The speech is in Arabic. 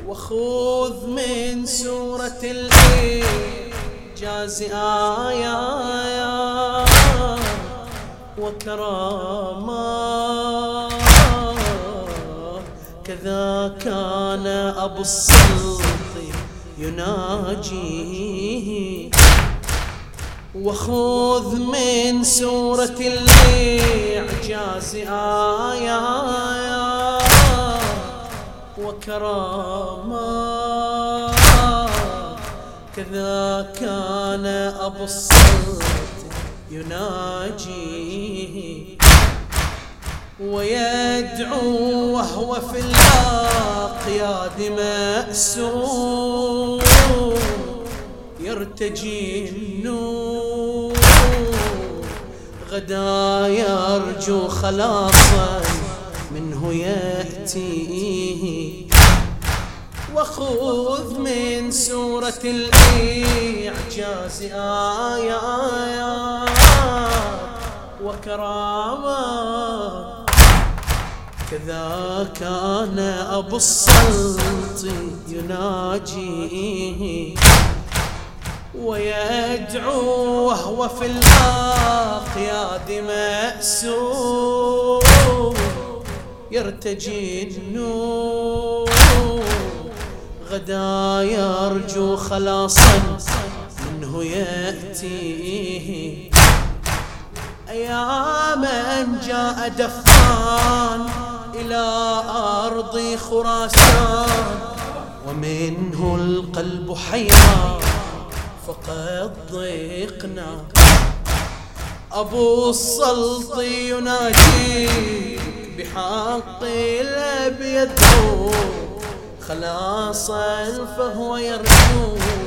وخذ من سورة الإعجاز آية وكرامة. كذا كان أبو السلط يناجيه. وخذ من سورة الإعجاز آية وكرامة. كذا كان أبو السلط يناجيه ويدعو وهو في الأقياد مأسور يرتجي النور. غدا يرجو خلاصا منه يأتيه. وخذ من سورة الإعجاز آية وكرامة. كذا كان أبو السلط يناجيه ويدعو وهو في الأقياد مأسور يرتجي النور. غدا يرجو خلاصا منه يأتيه. يا من جاء دفان إلى أرض خراسان ومنه القلب حيران فقد ضيقنا. أبو السلط يناجيك بحق الأبيض خلاصا فهو يرجو